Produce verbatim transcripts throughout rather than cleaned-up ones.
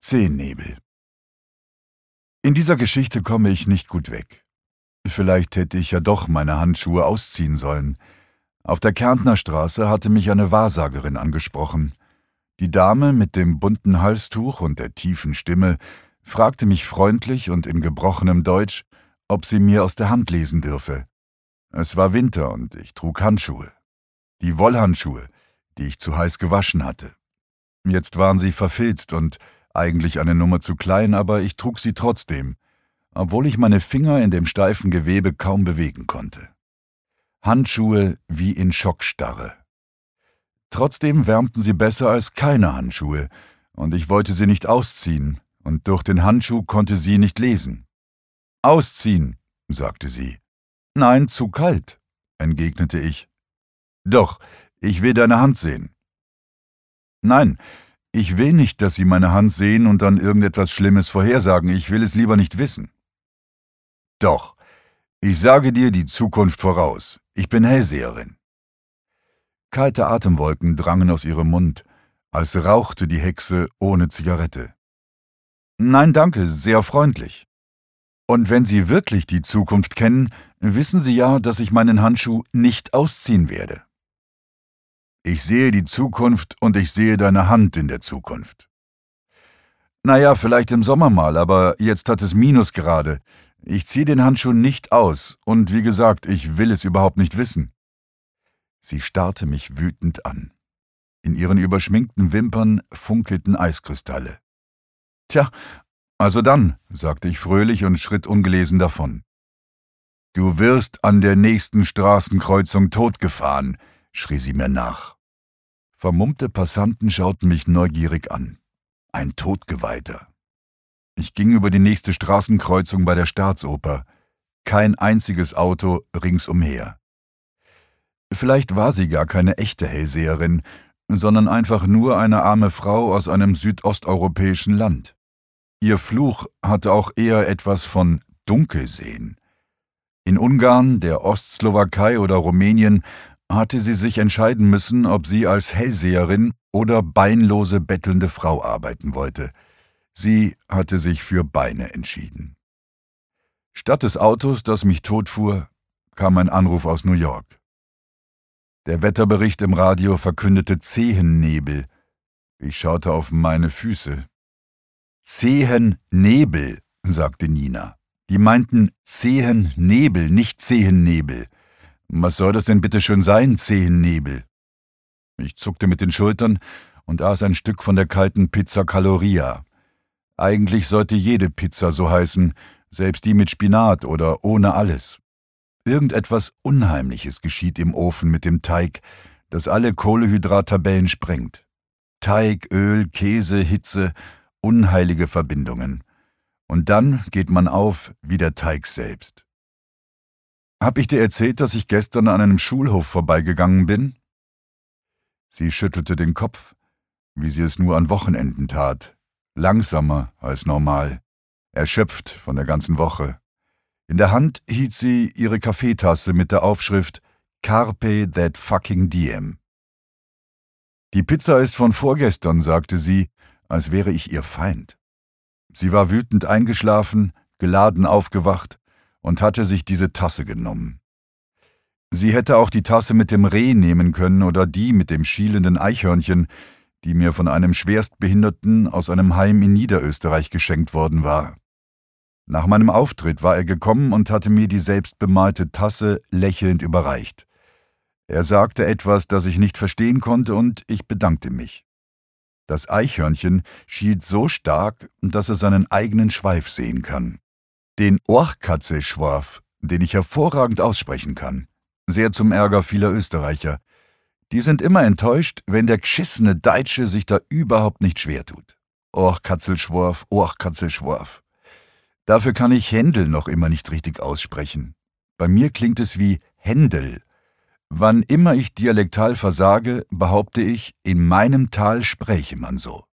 Zehennebel. In dieser Geschichte komme ich nicht gut weg. Vielleicht hätte ich ja doch meine Handschuhe ausziehen sollen. Auf der Kärntner Straße hatte mich eine Wahrsagerin angesprochen. Die Dame mit dem bunten Halstuch und der tiefen Stimme fragte mich freundlich und in gebrochenem Deutsch, ob sie mir aus der Hand lesen dürfe. Es war Winter und ich trug Handschuhe. Die Wollhandschuhe, die ich zu heiß gewaschen hatte. Jetzt waren sie verfilzt und eigentlich eine Nummer zu klein, aber ich trug sie trotzdem, obwohl ich meine Finger in dem steifen Gewebe kaum bewegen konnte. Handschuhe wie in Schockstarre. Trotzdem wärmten sie besser als keine Handschuhe, und ich wollte sie nicht ausziehen, und durch den Handschuh konnte sie nicht lesen. »Ausziehen«, sagte sie. »Nein, zu kalt«, entgegnete ich. »Doch, ich will deine Hand sehen.« »Nein, ich will nicht, dass Sie meine Hand sehen und dann irgendetwas Schlimmes vorhersagen. Ich will es lieber nicht wissen.« »Doch, ich sage dir die Zukunft voraus. Ich bin Hellseherin.« Kalte Atemwolken drangen aus ihrem Mund, als rauchte die Hexe ohne Zigarette. »Nein, danke, sehr freundlich. Und wenn Sie wirklich die Zukunft kennen, wissen Sie ja, dass ich meinen Handschuh nicht ausziehen werde.« »Ich sehe die Zukunft und ich sehe deine Hand in der Zukunft.« »Naja, vielleicht im Sommer mal, aber jetzt hat es Minusgrade. Ich ziehe den Handschuh nicht aus und wie gesagt, ich will es überhaupt nicht wissen.« Sie starrte mich wütend an. In ihren überschminkten Wimpern funkelten Eiskristalle. »Tja, also dann«, sagte ich fröhlich und schritt ungelesen davon. »Du wirst an der nächsten Straßenkreuzung totgefahren«, schrie sie mir nach. Vermummte Passanten schauten mich neugierig an. Ein Todgeweihter. Ich ging über die nächste Straßenkreuzung bei der Staatsoper. Kein einziges Auto ringsumher. Vielleicht war sie gar keine echte Hellseherin, sondern einfach nur eine arme Frau aus einem südosteuropäischen Land. Ihr Fluch hatte auch eher etwas von Dunkelsehen. In Ungarn, der Ostslowakei oder Rumänien hatte sie sich entscheiden müssen, ob sie als Hellseherin oder beinlose bettelnde Frau arbeiten wollte. Sie hatte sich für Beine entschieden. Statt des Autos, das mich totfuhr, kam ein Anruf aus New York. Der Wetterbericht im Radio verkündete Zehennebel. Ich schaute auf meine Füße. »Zehennebel«, sagte Nina. Die meinten Zehennebel, nicht Zehennebel. Was soll das denn bitte schön sein, Zehennebel? Ich zuckte mit den Schultern und aß ein Stück von der kalten Pizza Caloria. Eigentlich sollte jede Pizza so heißen, selbst die mit Spinat oder ohne alles. Irgendetwas Unheimliches geschieht im Ofen mit dem Teig, das alle Kohlehydrattabellen sprengt. Teig, Öl, Käse, Hitze, unheilige Verbindungen. Und dann geht man auf wie der Teig selbst. »Hab ich dir erzählt, dass ich gestern an einem Schulhof vorbeigegangen bin?« Sie schüttelte den Kopf, wie sie es nur an Wochenenden tat, langsamer als normal, erschöpft von der ganzen Woche. In der Hand hielt sie ihre Kaffeetasse mit der Aufschrift »Carpe that fucking diem«. »Die Pizza ist von vorgestern«, sagte sie, als wäre ich ihr Feind. Sie war wütend eingeschlafen, geladen aufgewacht und hatte sich diese Tasse genommen. Sie hätte auch die Tasse mit dem Reh nehmen können oder die mit dem schielenden Eichhörnchen, die mir von einem Schwerstbehinderten aus einem Heim in Niederösterreich geschenkt worden war. Nach meinem Auftritt war er gekommen und hatte mir die selbstbemalte Tasse lächelnd überreicht. Er sagte etwas, das ich nicht verstehen konnte, und ich bedankte mich. Das Eichhörnchen schielt so stark, dass es seinen eigenen Schweif sehen kann. Den Oachkatzelschworf, den ich hervorragend aussprechen kann. Sehr zum Ärger vieler Österreicher. Die sind immer enttäuscht, wenn der geschissene Deutsche sich da überhaupt nicht schwer tut. Oachkatzelschworf, Oachkatzelschworf. Dafür kann ich Händel noch immer nicht richtig aussprechen. Bei mir klingt es wie Händel. Wann immer ich dialektal versage, behaupte ich, in meinem Tal spräche man so.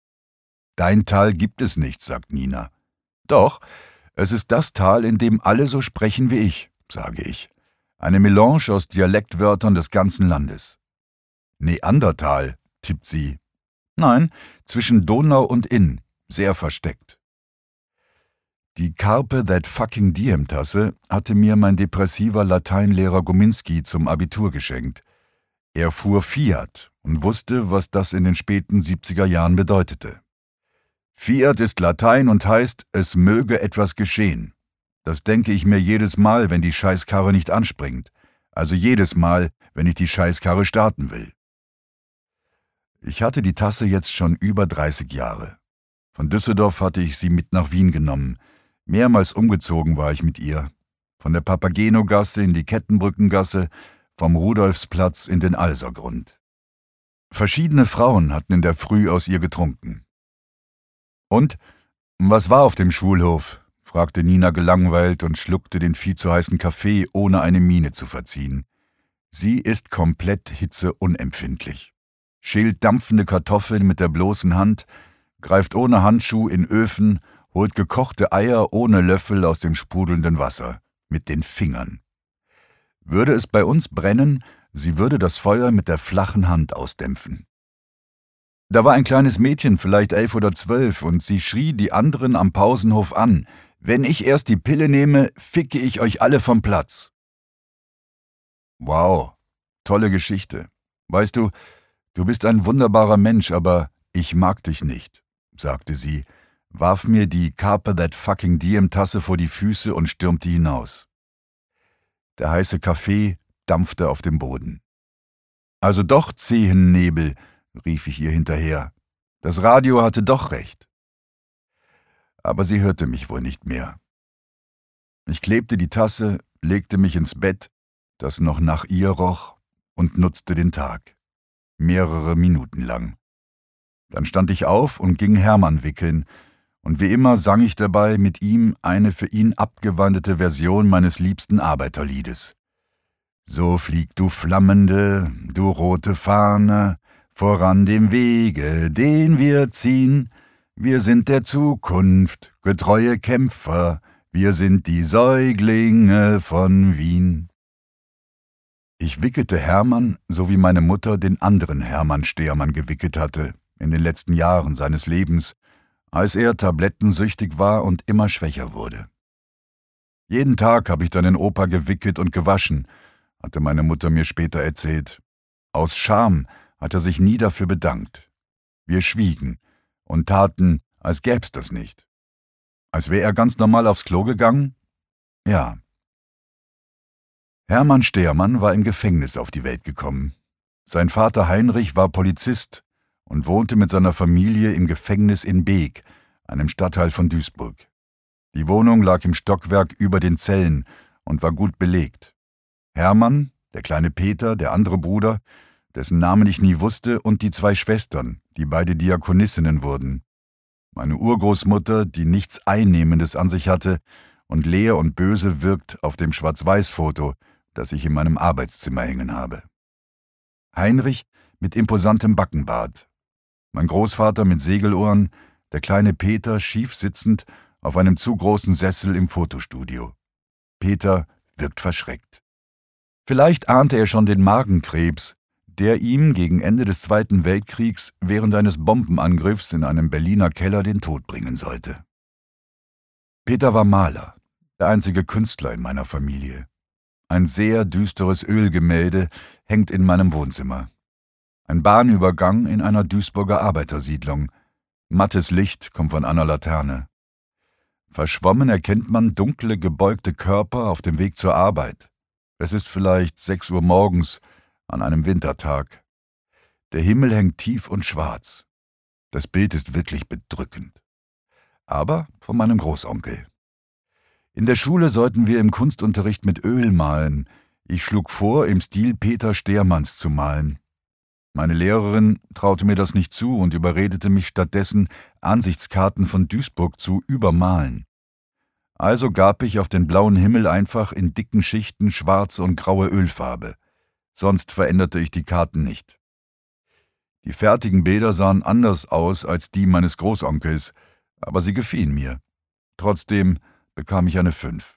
»Dein Tal gibt es nicht«, sagt Nina. »Doch, es ist das Tal, in dem alle so sprechen wie ich«, sage ich. Eine Melange aus Dialektwörtern des ganzen Landes. »Neandertal«, tippt sie. »Nein, zwischen Donau und Inn«, sehr versteckt. Die Carpe That Fucking Diem-Tasse hatte mir mein depressiver Lateinlehrer Gominski zum Abitur geschenkt. Er fuhr Fiat und wusste, was das in den späten siebziger Jahren bedeutete. Fiat ist Latein und heißt, es möge etwas geschehen. Das denke ich mir jedes Mal, wenn die Scheißkarre nicht anspringt. Also jedes Mal, wenn ich die Scheißkarre starten will. Ich hatte die Tasse jetzt schon über dreißig Jahre. Von Düsseldorf hatte ich sie mit nach Wien genommen. Mehrmals umgezogen war ich mit ihr. Von der Papageno-Gasse in die Kettenbrückengasse, vom Rudolfsplatz in den Alsergrund. Verschiedene Frauen hatten in der Früh aus ihr getrunken. »Und, was war auf dem Schulhof?« fragte Nina gelangweilt und schluckte den viel zu heißen Kaffee, ohne eine Miene zu verziehen. Sie ist komplett hitzeunempfindlich. Schält dampfende Kartoffeln mit der bloßen Hand, greift ohne Handschuh in Öfen, holt gekochte Eier ohne Löffel aus dem sprudelnden Wasser, mit den Fingern. Würde es bei uns brennen, sie würde das Feuer mit der flachen Hand ausdämpfen. Da war ein kleines Mädchen, vielleicht elf oder zwölf, und sie schrie die anderen am Pausenhof an: »Wenn ich erst die Pille nehme, ficke ich euch alle vom Platz.« Wow, tolle Geschichte. Weißt du, du bist ein wunderbarer Mensch, aber ich mag dich nicht, sagte sie, warf mir die Carpe That Fucking Diem-Tasse vor die Füße und stürmte hinaus. Der heiße Kaffee dampfte auf dem Boden. »Also doch, Zehennebel«, rief ich ihr hinterher. »Das Radio hatte doch recht.« Aber sie hörte mich wohl nicht mehr. Ich klebte die Tasse, legte mich ins Bett, das noch nach ihr roch, und nutzte den Tag. Mehrere Minuten lang. Dann stand ich auf und ging Hermann wickeln, und wie immer sang ich dabei mit ihm eine für ihn abgewandelte Version meines liebsten Arbeiterliedes. »So flieg du flammende, du rote Fahne, voran dem Wege, den wir ziehen. Wir sind der Zukunft, getreue Kämpfer, wir sind die Säuglinge von Wien.« Ich wickelte Hermann, so wie meine Mutter den anderen Hermann Stehermann gewickelt hatte, in den letzten Jahren seines Lebens, als er tablettensüchtig war und immer schwächer wurde. »Jeden Tag habe ich deinen Opa gewickelt und gewaschen«, hatte meine Mutter mir später erzählt. Aus Scham hat er sich nie dafür bedankt. Wir schwiegen und taten, als gäb's das nicht. Als wäre er ganz normal aufs Klo gegangen? Ja. Hermann Stehermann war im Gefängnis auf die Welt gekommen. Sein Vater Heinrich war Polizist und wohnte mit seiner Familie im Gefängnis in Beek, einem Stadtteil von Duisburg. Die Wohnung lag im Stockwerk über den Zellen und war gut belegt. Hermann, der kleine Peter, der andere Bruder, dessen Namen ich nie wusste, und die zwei Schwestern, die beide Diakonissinnen wurden. Meine Urgroßmutter, die nichts Einnehmendes an sich hatte und leer und böse wirkt auf dem Schwarz-Weiß-Foto, das ich in meinem Arbeitszimmer hängen habe. Heinrich mit imposantem Backenbart. Mein Großvater mit Segelohren, der kleine Peter schief sitzend auf einem zu großen Sessel im Fotostudio. Peter wirkt verschreckt. Vielleicht ahnte er schon den Magenkrebs, der ihm gegen Ende des Zweiten Weltkriegs während eines Bombenangriffs in einem Berliner Keller den Tod bringen sollte. Peter war Maler, der einzige Künstler in meiner Familie. Ein sehr düsteres Ölgemälde hängt in meinem Wohnzimmer. Ein Bahnübergang in einer Duisburger Arbeitersiedlung. Mattes Licht kommt von einer Laterne. Verschwommen erkennt man dunkle, gebeugte Körper auf dem Weg zur Arbeit. Es ist vielleicht sechs Uhr morgens an einem Wintertag. Der Himmel hängt tief und schwarz. Das Bild ist wirklich bedrückend. Aber von meinem Großonkel. In der Schule sollten wir im Kunstunterricht mit Öl malen. Ich schlug vor, im Stil Peter Stehermanns zu malen. Meine Lehrerin traute mir das nicht zu und überredete mich stattdessen, Ansichtskarten von Duisburg zu übermalen. Also gab ich auf den blauen Himmel einfach in dicken Schichten schwarze und graue Ölfarbe. Sonst veränderte ich die Karten nicht. Die fertigen Bilder sahen anders aus als die meines Großonkels, aber sie gefielen mir. Trotzdem bekam ich eine Fünf.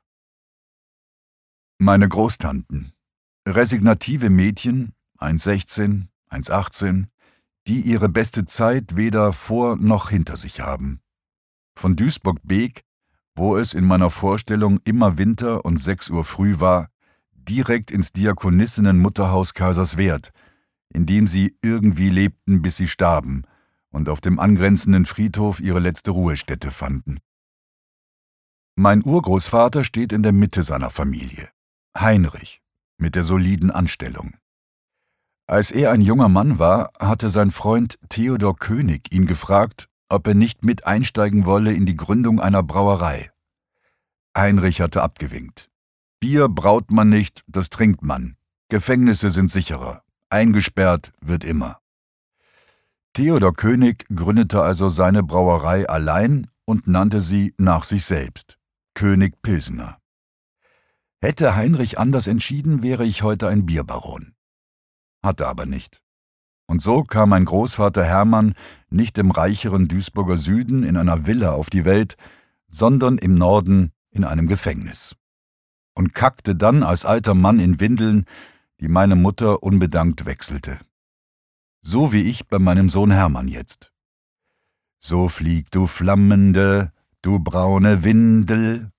Meine Großtanten. Resignative Mädchen, eins sechzehn, eins achtzehn, die ihre beste Zeit weder vor noch hinter sich haben. Von Duisburg-Beek, wo es in meiner Vorstellung immer Winter und sechs Uhr früh war, direkt ins Diakonissinnen-Mutterhaus Kaiserswerth, in dem sie irgendwie lebten, bis sie starben und auf dem angrenzenden Friedhof ihre letzte Ruhestätte fanden. Mein Urgroßvater steht in der Mitte seiner Familie, Heinrich, mit der soliden Anstellung. Als er ein junger Mann war, hatte sein Freund Theodor König ihn gefragt, ob er nicht mit einsteigen wolle in die Gründung einer Brauerei. Heinrich hatte abgewinkt. Bier braut man nicht, das trinkt man. Gefängnisse sind sicherer. Eingesperrt wird immer. Theodor König gründete also seine Brauerei allein und nannte sie nach sich selbst, König Pilsener. Hätte Heinrich anders entschieden, wäre ich heute ein Bierbaron. Hatte aber nicht. Und so kam mein Großvater Hermann nicht im reicheren Duisburger Süden in einer Villa auf die Welt, sondern im Norden in einem Gefängnis. Und kackte dann als alter Mann in Windeln, die meine Mutter unbedankt wechselte. So wie ich bei meinem Sohn Hermann jetzt. So flieg du flammende, du braune Windel,